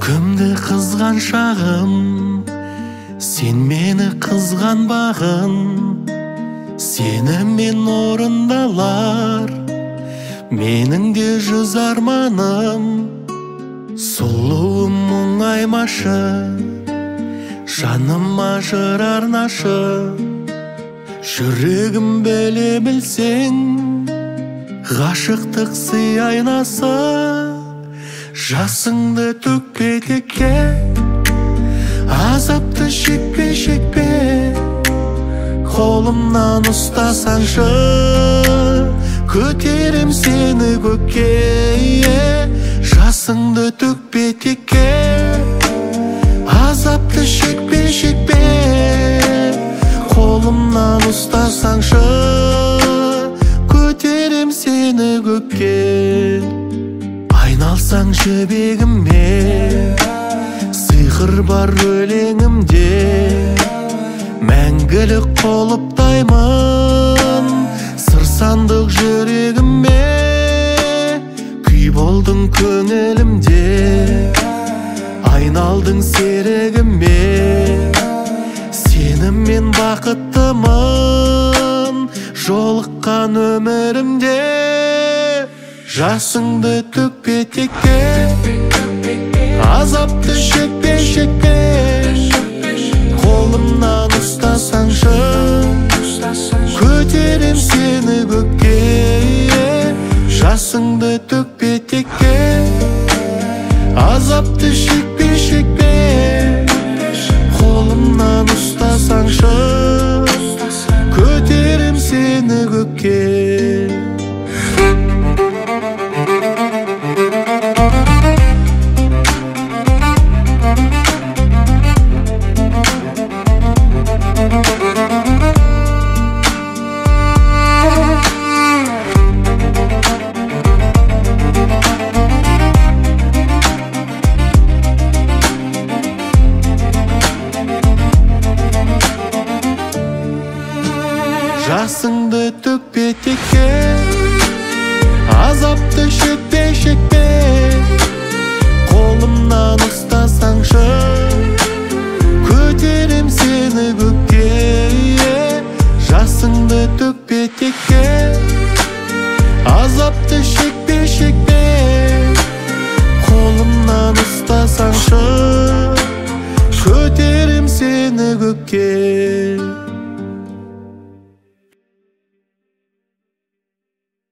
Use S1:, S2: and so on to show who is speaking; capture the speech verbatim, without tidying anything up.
S1: Күкімді қызған шағым, сен мені қызғанбағын. Сені мен орындалар, менің де жүз арманым. Сұлуым мұңаймашы, жаным ажыр арнашы. Жүрегім біле білсең, ғашықтық сый айнасы. Жасыңды төкпе текке, азапты шекпе шекпе. Қолымнан ұстасаңшы, көтерем сені көкке. Жасыңды төкпе текке, азапты шекпе шекпе. Қолымнан ұстасаңшы, көтерем сені көкке. Айналсаң жібегіме, сиқыр бар өлеңімде. Мәңгілік құлыптаймын сыр сандық жүрегіме. Күй болдың көңілімде, айналдың серігіме. Сенімен бақыттымын жолыққан өмірімде. Жасыңды төкпе текке, азапты шекпе шекпе. Қолымнан ұстасаңшы, көтерем сені көкке. Жасыңды төкпе текке, азапты шекпе шекпе. Қолымнан ұстасаңшы, көтерем сені көкке. Жасыңды төкпе текке, азапты шекпе шекпе. Қолымнан ұстасаңшы, көтерем сені көкке. Жасыңды төкпе текке, азапты шекпе шекпе. Қолымнан ұстасаңшы, көтерем сені көкке.